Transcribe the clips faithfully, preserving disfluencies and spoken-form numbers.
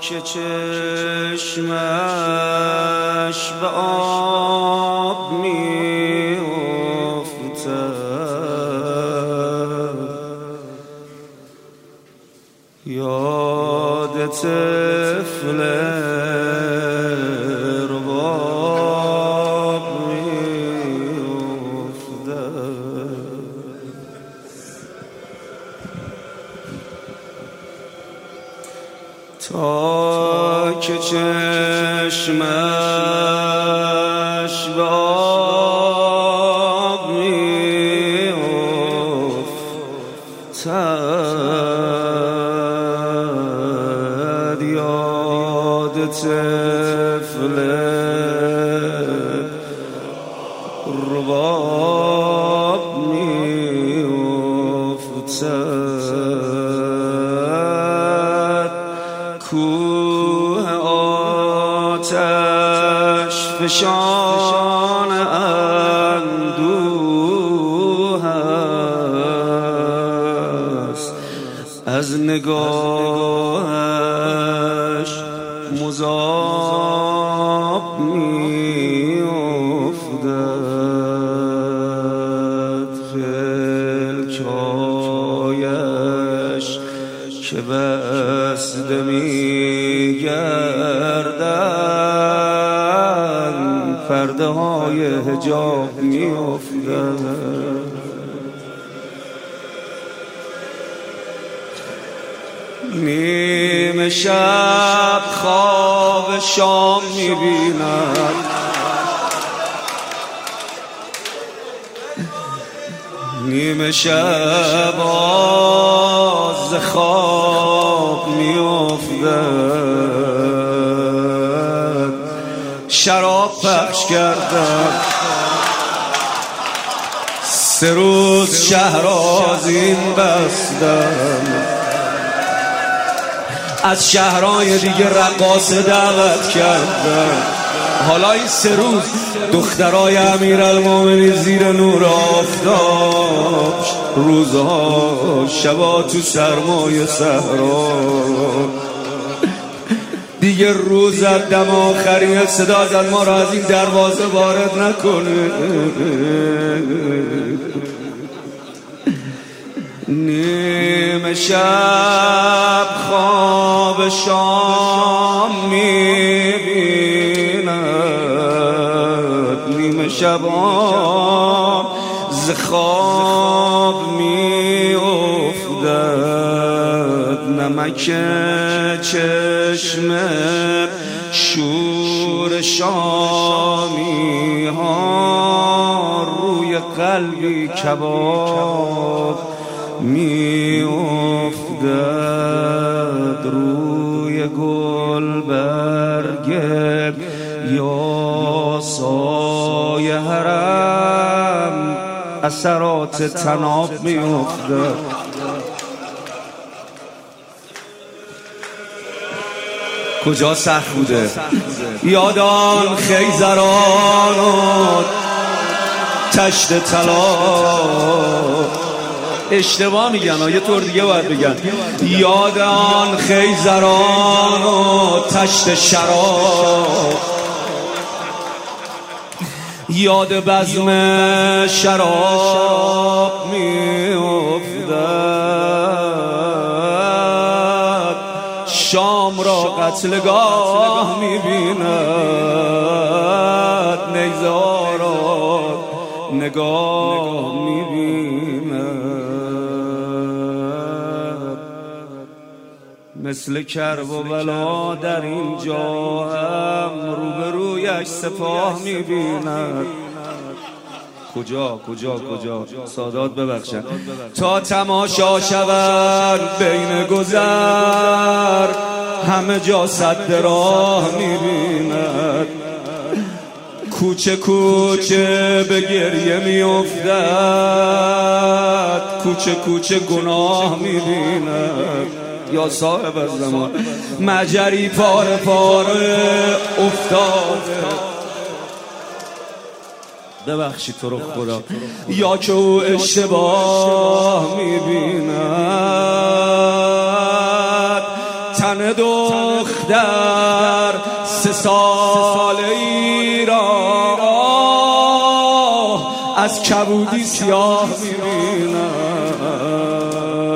که چشمش به آب می افتد، یاد طفل رباب می افتد. تا که چشمش به آب می افتد، یاد طفل رباب می افتد. کوه آتش فشان اندوه است، از نگاهش مذاب می افتد. خلکایش که بسته می گردن، پرده های حجاب می افتد. نیمه شب خواب شام می بیند، نیمه شب آز خواب می افتد. شراب پخش کردم سه روز شهر آذین بستم، از شهرهای دیگه رقاصه دعوت کردم. حالا این سه روز دخترای امیرالمومنین زیر نور آفتاب، روزها شبا تو سرمای صحرا، دیگه روز دم آخری صدا زد ما را از این دروازه وارد نکنه. نیمه شب خواب شام می‌بیند، نیمه شب ز خواب می افتد. نمک چشم شور شامی ها روی قلبی کباب می افتد. روی گل برگ یا سایه حرم اثرات تناب می افتد. کجا سخت بوده یاد آن خیزران و تشت طلا. اشتباه میگن یه طور دیگه باید بگن یاد آن خیزران و تشت شراب، یاد بزم شراب می افتد. شام را قتلگاه می بیند، نیزه ها را نگاه می بیند. مثل کرب و بلا در اینجا هم روبرویش سپاه می بیند. کجا کجا کجا سادات ببخشن تا تماشا شود بین گذر، همه جا سد راه می‌بیند. کوچه کوچه به گریه می‌افتد، کوچه کوچه گناه می‌بیند. یا صاحب الزمان مجری پاره پاره افتاد، ببخشید تو رو خدا، یا که او اشتباه می‌بیند. تن دختر سه سال ای را از کبودی سیاه می‌بینم.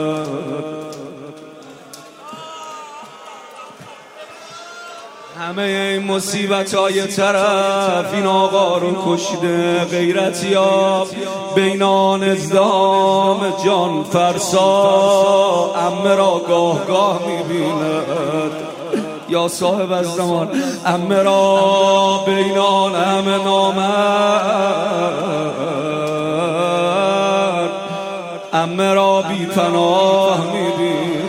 همه این مصیبت های طرف این آقا رو کشیده، غیرتیاب بینان ازدام جان فرسا عمه را گاه گاه می‌بیند. یا صاحب از زمان عمه را بینان همه نامرد عمه را بی پناه می‌بیند.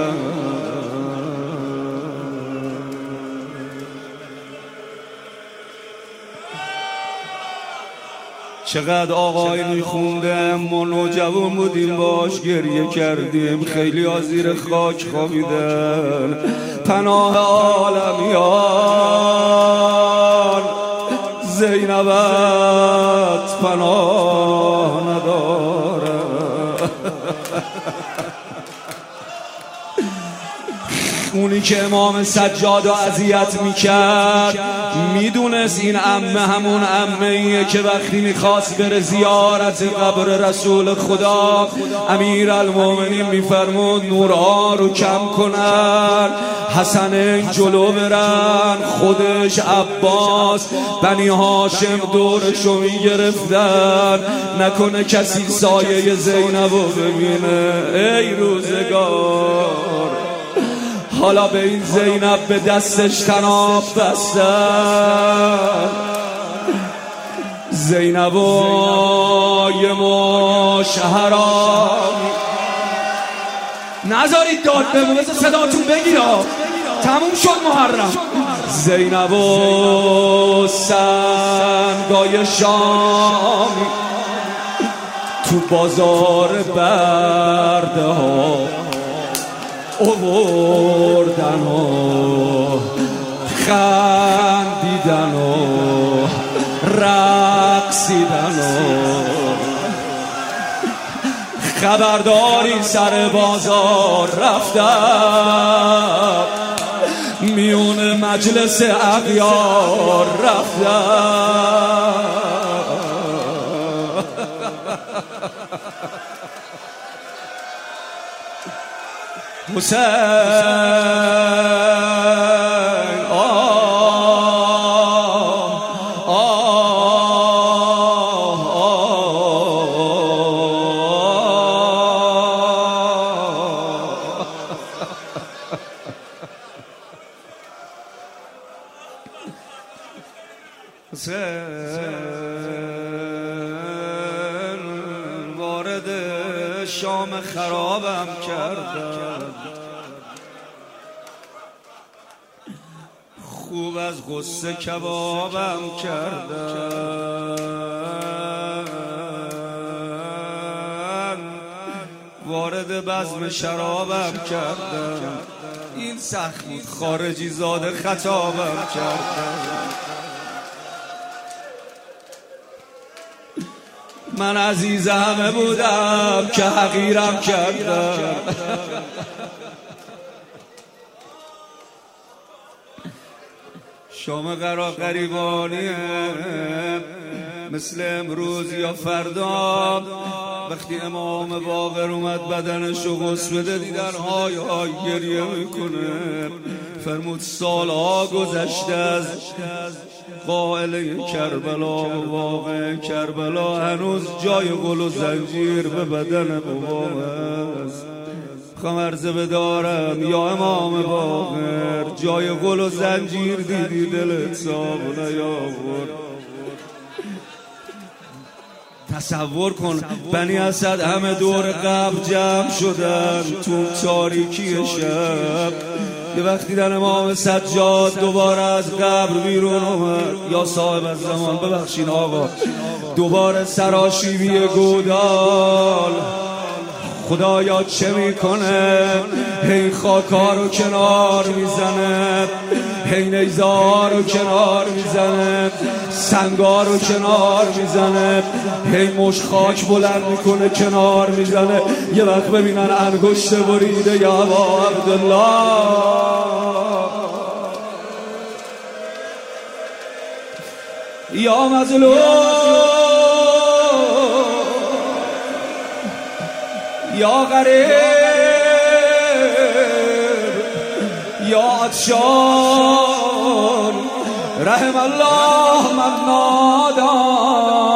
چقدر آقای میخونده ما نوجوان بودیم باش گریه کردیم، خیلی ها زیر خاک خوابیدن. پناه عالمیان زینبت پناه نداره. اونی که امام سجاد و اذیت میکرد میدونست این عمه همون عمه ایه که وقتی میخواست بره زیارت قبر رسول خدا امیرالمومنین میفرمود نورها رو کم کنن، حسن جلو برن، خودش عباس بنی هاشم دورشو میگرفتن نکنه کسی سایه زینبو ببینه. ای روزگار حالا به این زینب به دستش تناب بستن. زینب و یه مش حرامی نذارید داد بگو بذار صداتون بگیرا تموم شد محرم. زینب و سنگای شامی تو بازار برده ها اووردن و خندیدن و رقصیدن و خبرداری سر بازار رفتن، میون مجلس اغیار رفتن. حسین آه آه حسین وارد شام خرابم کردم، خوب از غصه کبابم کردن، وارد بزم شرابم کردن. این سخت بود خارجی زاده خطابم کردن. من عزیز همه بودم که حقیرم کردم. شام قرار غریبانیه مثل امروز یا فردا. وقتی امام باقر اومد بدنشو غسل بده دیدن های های گریه میکنه. فرمود سالها گذشته از قائله کربلا و واقع کربلا هنوز جای گل و زنجیر به بدن بابام است. خواهم عرضه بدارم یا امام باقر جای گل و زنجیر دیدی دلت صاف نیاورد. تصور کن بنی اسد همه دور قبر جمع شدن تو تاریکی شب. یه وقتی در امام سجاد دوباره از قبر بیرون اومد، یا صاحب از زمان ببخشین آقا، دوباره سراشیبی گودال خدایا چه میکنه؟ هی خاکا رو کنار میزنه، هی نیزا رو کنار میزنه، سنگا رو کنار میزنه، هی مش خاک بلند میکنه کنار میزنه. یه وقت ببینن انگشت بریده یا ابا عبدالله، یا مظلوم، یا غریب، یا عطشان، رحم الله من نادان.